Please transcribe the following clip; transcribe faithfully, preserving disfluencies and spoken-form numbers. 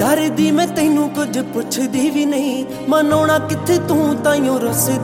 ਕਰਦੀ ਮੈਂ ਤੈਨੂੰ ਕੁਝ ਪੁੱਛਦੀ ਵੀ ਨਹੀਂ, ਮਨਾਉਣਾ ਕਿੱਥੇ ਤੂੰ ਤਾਈਓ ਰੁੱਸਦੀ